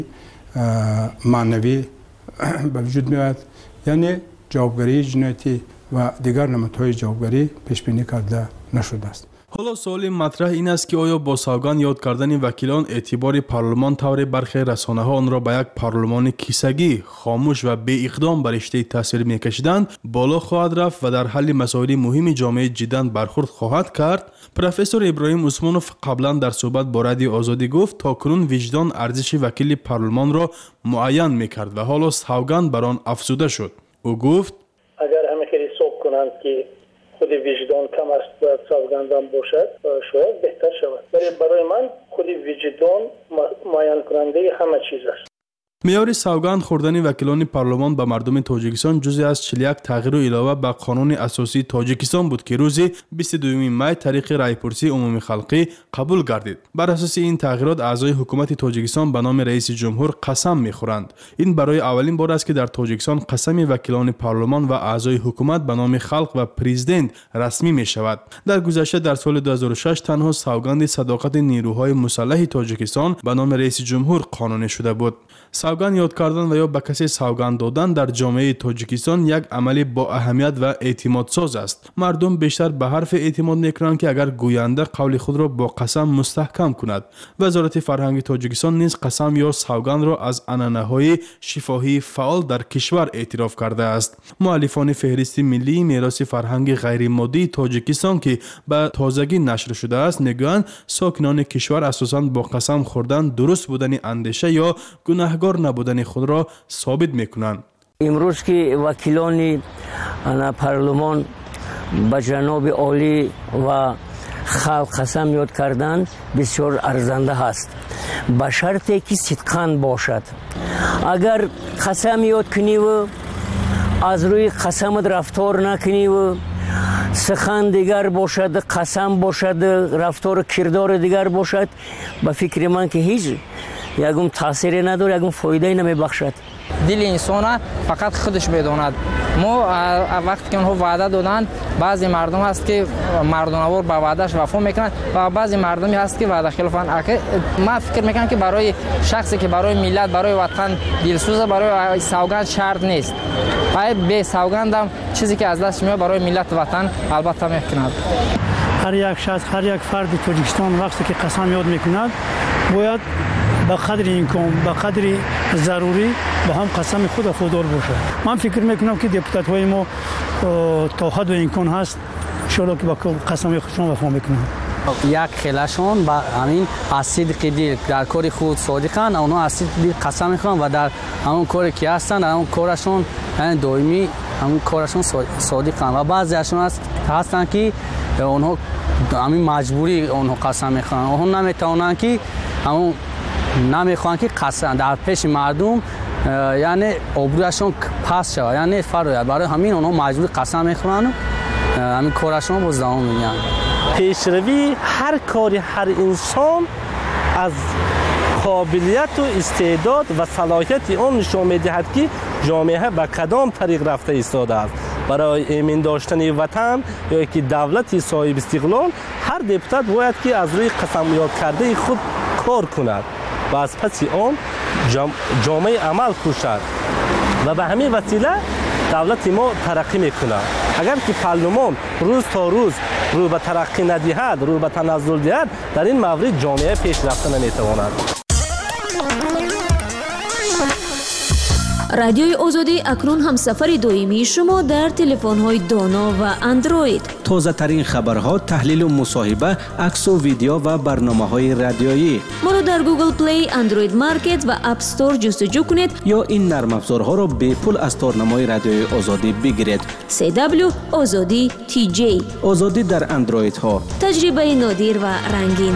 معنوی به وجود میاد، یعنی جوابگری جنایتی و دیگر نمودهای جوابگری پیش بینی کرده نشده است. حالا سوال مطرح این است که آیا با سوگند یاد کردن وکیلان اعتبار پارلمان طور برخی رسانه‌ها آن را به یک پارلمان کیسگی، خاموش و بی اقدام بر رشته تصویر می‌کشیدند بالا خواهد رفت و در حل مسائل مهم جامعه جداً برخورد خواهد کرد؟ پروفسور ابراهیم عثمانوف قبلا در صحبت با رادیو آزادی گفت تاکنون وجدان ارزش وکیل پارلمان را معین می‌کرد و حالا سوگند بر آن افزوده شد. او گفت اگر همه خیلی صبح کنند که خود وجدان کم است و سوگندان باشد شاید بهتر شود. برای من خود وجدان معین کننده همه چیز است. معیار سوگند خوردن وکیلان پارلمان به مردم تاجیکستان جزئی از 41 تغییر و علاوه به قانون اساسی تاجیکستان بود که روز 22 می طریق رایپرسی عمومی خلقی قبول گردید. بر اساس این تغییرات اعضای حکومت تاجیکستان به نام رئیس جمهور قسم میخورند. این برای اولین بار است که در تاجیکستان قسم وکیلان پارلمان و اعضای حکومت به نام خلق و پرزیدنت رسمی می شود. در گذشته در سال 2006 تنها سوگند صداقت نیروهای مسلح تاجیکستان به نام رئیس جمهور قانونی شده بود. سوگند یاد کردن و یا به کسی سوگند دادن در جامعه تاجیکستان یک عمل با اهمیت و اعتماد ساز است. مردم بیشتر به حرف اعتماد میکنند که اگر گوینده قول خود را با قسم مستحکم کند. وزارت فرهنگ تاجیکستان نیز قسم یا سوگند را از عنعنه‌های شفاهی فعال در کشور اعتراف کرده است. مؤلفان فهرست ملی میراث فرهنگ غیر مادی تاجیکستان که به تازگی نشر شده است میگویند ساکنان کشور اساساً با قسم خوردن درست بودن اندیشه یا گناهکار نبودن خود را ثابت میکنند. امروز که وکیلان پارلمان به جناب عالی و خلق قسم یاد کردن بسیار ارزنده است، به شرطی که صدقاً باشد. اگر قسم یاد کنی و از روی قسمت رفتار نکنی و سخن دیگر باشد، قسم باشد، رفتار کردار دیگر باشد، به فکر من که هیچ یکم تاثیری نداره، یکم فایده نمیبخشد. دل انسان فقط خودش میداند. ما وقتی که اونها وعده دادن، بعضی مردم هست که مردانوار به وعدهش وفا میکنند و بعضی مردمی هست که وعده خلافند. من فکر میکنم که برای شخصی که برای ملت، برای وطن دلسوز، برای سوگند شرط نیست. به سوگند هم چیزی که از دست میاد برای ملت وطن البته میکند. هر یک شخص، هر یک فرد تاجیکستان وقتی که قسم یاد میکند باید به قدر امکان، به قدر ضروری با هم قسم خود وفادار باشد. من فکر میکنم که دپوتات های ما تا حد و امکان هست انشاءالله که با قسم خودشون وفا میکنند. یک خیلشون با همین صدق دل در کار خود صادقن، اونها از صدق دل قسم میخورن و در همون کاری که هستن در همون کارشون یعنی دائمی همون کارشون صادقن و بعضیشون هستن که اونها همین مجبوری اونها قسم میخورن، اونها نمیتونن که همون نمیخوان که قسم در پیش مردم یعنی آبرویشون پس شود، یعنی فرایت، برای همین اونها مجبور قسم میخورن و همین کارشون باز دوام میدن. پیشروی هر کاری هر انسان از قابلیت و استعداد و صلاحیت اون نشان میدهد که جامعه به کدام طریق رفته ایستاده است. برای امین داشتن وطن یا که دولت صاحب استقلال هر دپوتات باید که از روی قسم یاد کرده خود کار کند و از پس آن جامعه عمل کوشد و به همین وسیله دولت ما ترقی میکنه. اگر که پارلمان روز تا روز رو به ترقی ندهد، رو به تنزل دهد، در این مورد جامعه پیش رفته نمیتواند. رادیوی آزادی اکنون هم سفر دائمی شما در تلفن‌های دانا و اندروید. تازه ترین خبرها، تحلیل و مصاحبه، عکس و ویدیو و برنامه‌های رادیویی. ما رو در گوگل پلی، اندروید مارکت و اپ استور جستجو کنید یا این نرم افزارها را به پول از تارنمای رادیوی آزادی بگیرید. CW آزادی TJ. آزادی در اندروید ها. تجربه نادر و رنگین.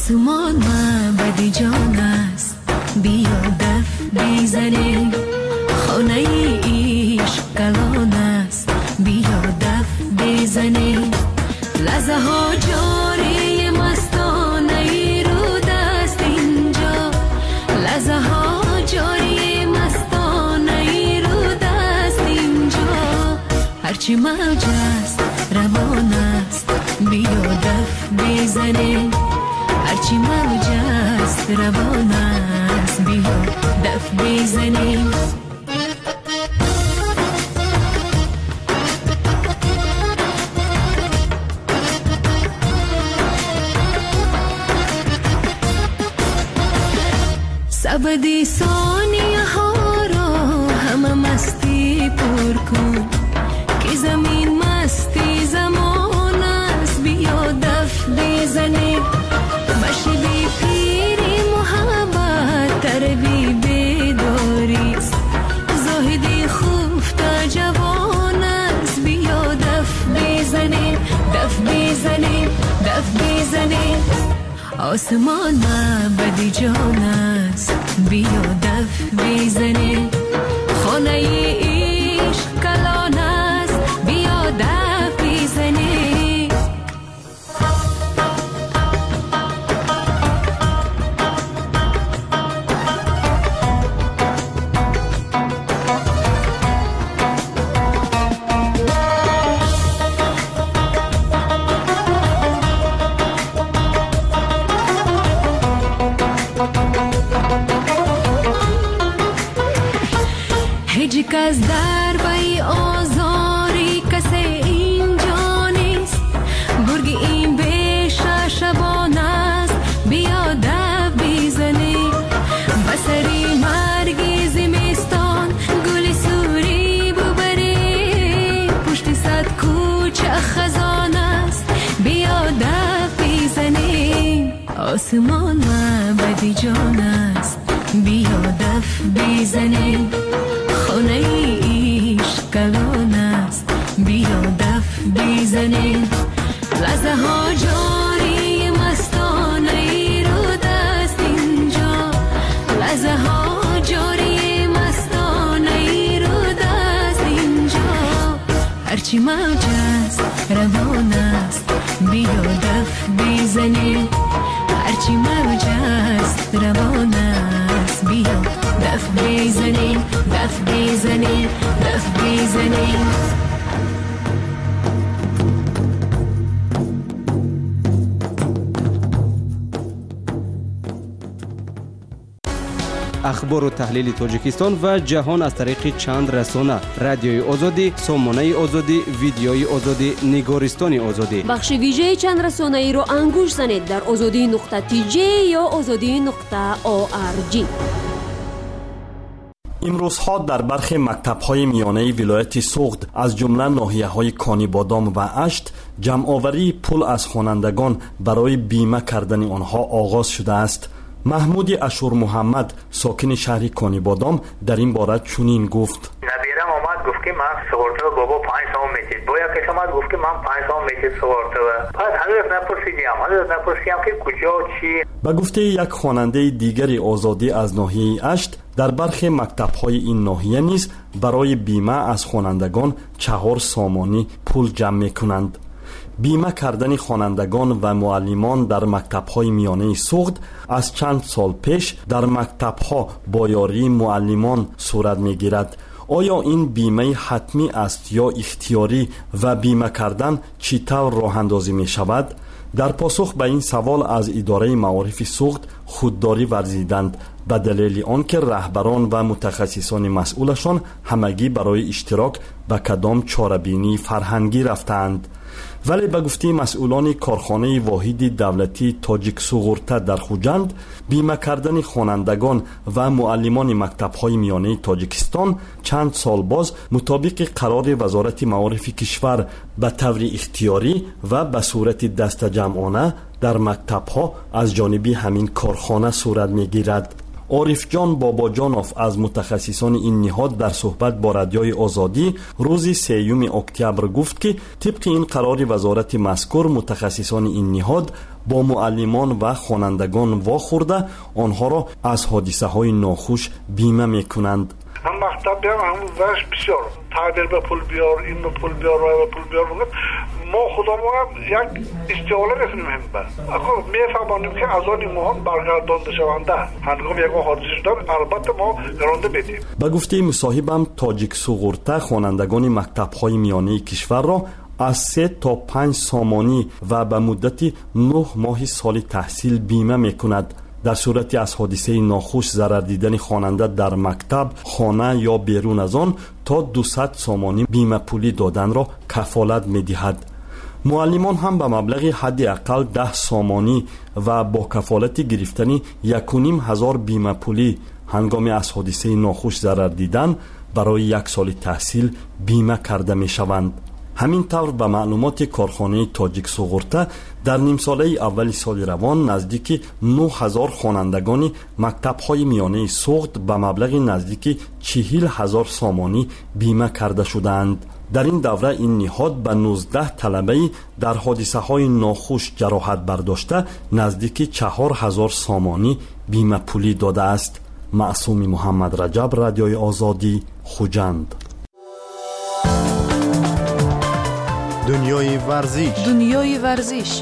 آسمان معبد جان است، بیا دف بزنیم. خانه عشق کلان است، بیا دف بزنیم. لحظه ها جاری مستانه رود است اینجا، لحظه ها جاری مستانه رود است اینجا. هرچی موج است روان است، بیا دف بزنیم. هرچی موج است روان است، بیا دف بزنیم. سبدی ثانیه ها را همه مستی پر کن، که زمین مستی زمان است، بیا دف بزنیم. بشبی پیری محبت تربی بیداریست، زاهدی خفته جوان است، بیا دف بزنیم. دف بزنیم، دف بزنیم. آسمان معبد جان است، بیا دف بزنیم. خانه عشق کلان است، بیا دف بزنیم. هیچ کس در بی آزاری کسی اینجا نیست، برگ این بیشه شبان است، بیا دف بزنیم. بسری مرگ زمستان گل سوری ببری، پشت صد کوچه خزان است، بیا دف بزنیم. آسمان معبد جان است، بیا دف بزنیم. خانه عشق کلان است، بیا دف بزنیم. لحظه ها جاری مستانه رود است اینجا، لحظه ها جاری مستانه رود است اینجا. هرچی موج است روان است، بیا دف بزنیم. هرچی موج است روان است، بیا دف بزنیم. دف بزنیم، دف بزنیم. اخبار و تحلیل تاجیکستان و جهان از طریق چند رسانه: رادیوی آزادی، سامانه آزادی، ویدیوی آزادی، نگارستان آزادی. بخش ویژه چند رسانه ای رو انگوش زنید در azadi.tj یا azadi.org. امروزها در برخی مکتب‌های میانه ولایت سوغد از جمله ناحیه‌های کانی بادام و اشت جمع‌آوری پول از خوانندگان برای بیمه کردن آنها آغاز شده است. محمود اشور محمد ساکن شهر کانی بادام در این باره چنین گفت: نبیرم آمد گفت که من سوارته بابا 5 سال میتید، باید کش آمد گفت که من 5 سال میتید سوارته و پس حضرت نپرسیدیم که کجا چی. به گفته یک خواننده دیگری آزادی از ناحیه اشت، در برخی مکتب‌های این ناحیه نیز برای بیمه از خوانندگان 4 سامانی پول جمع می‌کنند. بیمه کردن خوانندگان و معلمان در مکتب‌های میانه سوغد از چند سال پیش در مکتب‌ها با یاری معلمان صورت می‌گیرد. آیا این بیمه حتمی است یا اختیاری و بیمه کردن چطور راه اندازی می‌شود؟ در پاسخ به این سوال از اداره معارف سوغد خودداری ورزیدند به دلیل آنکه رهبران و متخصصان مسئولشان همگی برای اشتراک به کدام چاره‌بینی فرهنگی رفتند. ولی به گفته مسئولان کارخانه واحد دولتی تاجیک سوغورته در خوجند، بیمه کردن خوانندگان و معلمان مکتب‌های میانه تاجیکستان چند سال باز مطابق قرار وزارت معارف کشور به طور اختیاری و به صورت دست جمعانه در مکتب‌ها از جانب همین کارخانه صورت می‌گیرد. عارف جان باباجانوف از متخصصان این نهاد در صحبت با رادیوی آزادی روز 3 اکتبر گفت که طبق این قرار وزارت مذکور متخصصان این نهاد با معلمان و خوانندگان واخورده آنها را از حادثه های ناخوش بیمه میکنند. هم مکتب هم وش بسیار تعبیر به پول بیار، این به پول بیار و پول بیار بگید ما خدا ما یک استعاله میکنیم هم بر اخو میفهمانیم که از آن مهان برگردانده شونده هنگام یک حادثه شدن البته ما گرانده بدیم. به گفته مصاحبم تاجیک سوغورته خوانندگان مکتب های میانه کشور را از 3 تا 5 سامانی و به مدت 9 ماه سال تحصیل بیمه میکند. در صورتی از حادثه ناخوش ضرر دیدن خواننده در مکتب، خانه یا بیرون از آن تا 200 سامانی بیمه پولی دادن را کفالت می‌دهد. معلمان هم به مبلغ حداقل 10 سامانی و با کفالت گرفتن 1,500 بیمه پولی هنگام از حادثه ناخوش ضرر دیدن برای 1 سال تحصیل بیمه کرده می‌شوند. همین طور به معلومات کارخانه تاجیک سوغورته در نیم ساله اول سال روان نزدیک 9,000 خوانندگان مکتب های میانه سوغد به مبلغ نزدیک 40,000 سامانی بیمه کرده شدند. در این دوره این نهاد به 19 طلبه در حادثه های ناخوش جراحت برداشته نزدیک 4,000 سامانی بیمه پولی داده است. معصوم محمد رجب، رادیوی آزادی، خوجند. دنیای ورزش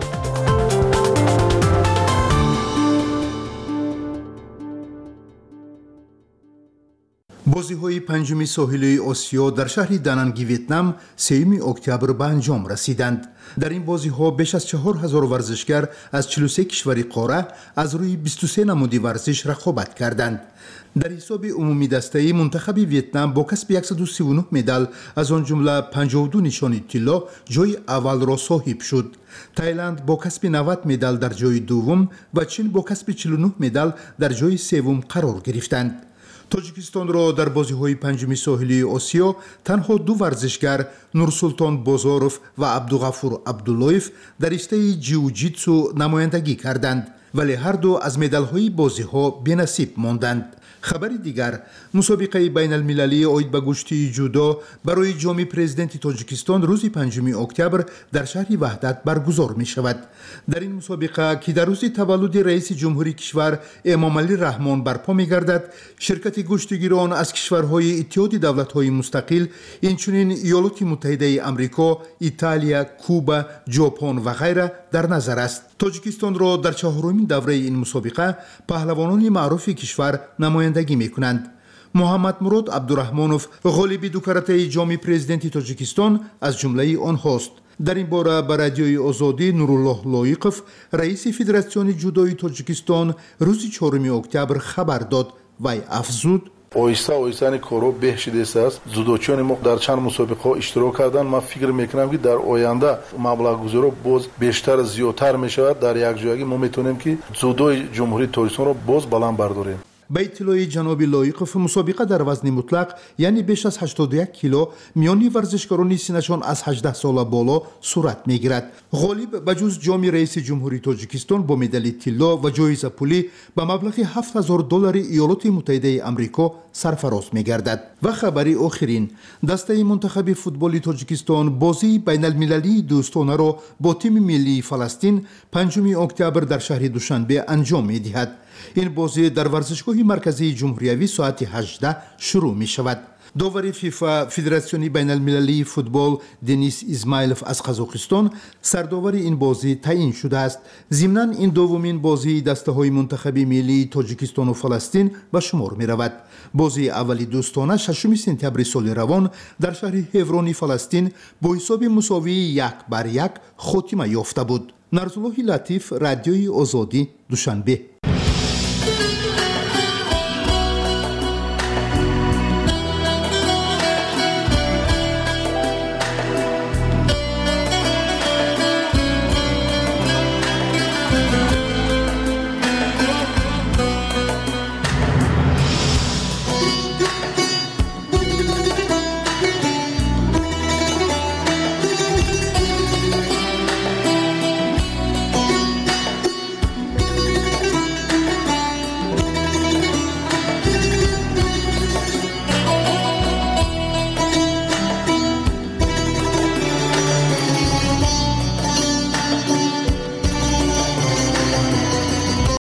بازی‌های پنجم ساحلی آسیا در شهر دانانگ ویتنام 3 اکتبر به انجام رسیدند. در این بازی‌ها بیش از 4,000 ورزشگر از 43 کشور قاره از روی 23 نمود ورزش رقابت کردند. در حساب عمومی دسته منتخب ویتنام با کسب 139 مدال از آن جمله 52 نشان طلا جای اول را صاحب شد. تایلند با کسب 90 مدال در جای دوم و چین با کسب 49 مدال در جای سوم قرار گرفتند. تاجیکستان را در بازی‌های پنجم ساحلی آسیا تنها 2 ورزشگر نورسلطان بازاروف و عبدالغفور عبداللهیف در رشته جیوجیتسو نمایندگی کردند ولی هر دو از مدال‌های بازی‌ها بی‌نصیب ماندند. خبر دیگر مسابقه بین المللی عاید به گشتی جودو برای جام پرزیدنت تاجیکستان روز 5 اکتبر در شهر وحدت برگزار می شود. در این مسابقه که در روز تولد رئیس جمهوری کشور امام علی رحمان برپا می گردد، شرکت گشتگیران از کشورهای اتحاد دولت‌های مستقل اینچنین ایالات متحده آمریکا، ایتالیا، کوبا، ژاپن و غیره در نظر است. تاجیکستان را در 4مین دوره این مسابقه پهلوانان معروف کشور نمایندگی می‌کنند. محمد مراد عبدالرحمانوف غالب 2 کرته جام پرزیدنت تاجیکستان از جمله آنهاست. در این باره به رادیوی آزادی نورالله لایقوف رئیس فدراسیون جودوی تاجیکستان روز 4 اکتبر خبر داد و افزود: اویستا کارو بهشیدست است. جودوچیان ما در چند مسابقه اشتراک کردن. من فکر میکنم که در آینده مبلغ گذاری باز بیشتر زیادتر میشود. در یک جایی ما میتونیم که جودوی جمهوری تاجیکستان را باز بلند برداریم. به اطلاع جناب لایقوف مسابقه در وزن مطلق یعنی بیش از 81 کیلو میانی ورزشکاران سنشان از 18 سال بالا صورت میگیرد. غالب بجز جام رئیس جمهوری تاجیکستان با مدال طلا و جایزه پولی به مبلغ $7,000 ایالات متحده آمریکا سرفراز میگردد. و خبری آخرین، دسته منتخب فوتبال تاجیکستان بازی بین المللی دوستانه را با تیم ملی فلسطین 5 اکتبر در شهر دوشنبه انجام میدهد. این بازی در ورزشگاه مرکزی جمهوریوی ساعت 18 شروع می شود. داور فیفا فدراسیون بین المللی فوتبال دنیس اسماعیلوف از قزاقستان سرداور این بازی تعیین شده است. ضمناً این دومین بازی دسته های منتخب ملی تاجیکستان و فلسطین به شمار می رود. بازی اولی دوستانه 6 سپتامبر سال روان در شهر هفرون فلسطین با حساب مساوی 1-1 خاتمه یافته بود. نرزالله لطیف، رادیوی آزادی، دوشنبه.